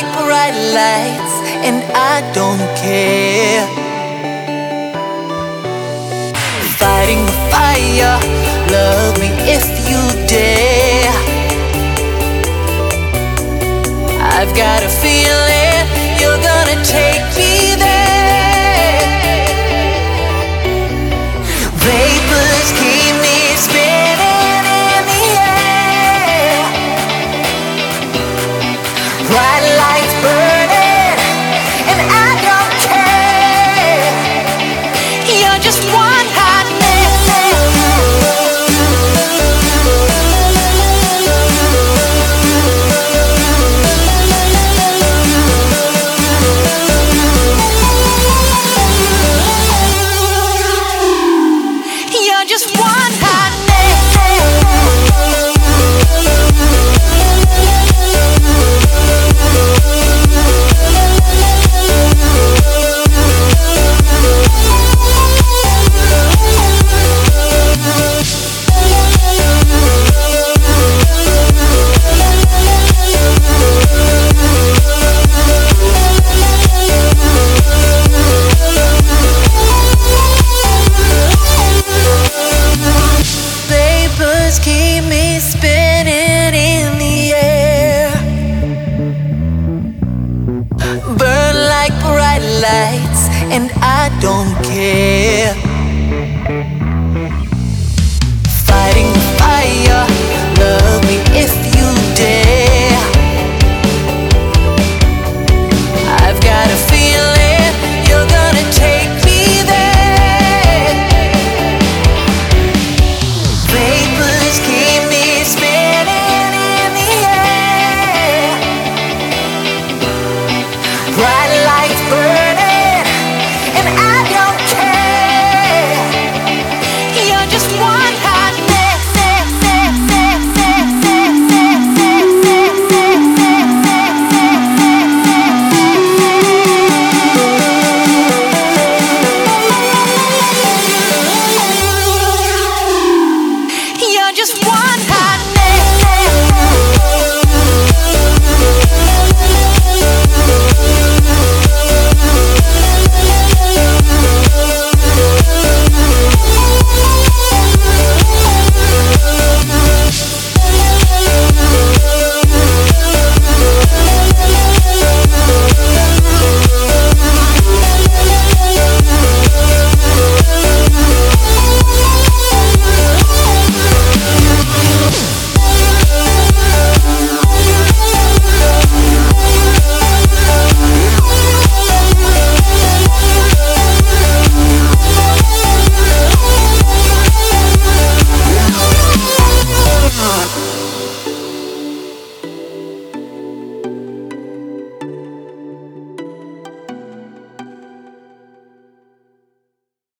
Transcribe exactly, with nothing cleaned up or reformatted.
like bright lights, and I don't care. Fighting the fire, love me if you dare. I've got a feeling you're gonna take me there. Vapors keep me spinning in the air. Bright lights burning, and I don't care. You're just one hot mess. You're just one hot mess. Vapors keep me spinning in the air. Burn like bright lights, and I don't care. Fighting the fire, love me if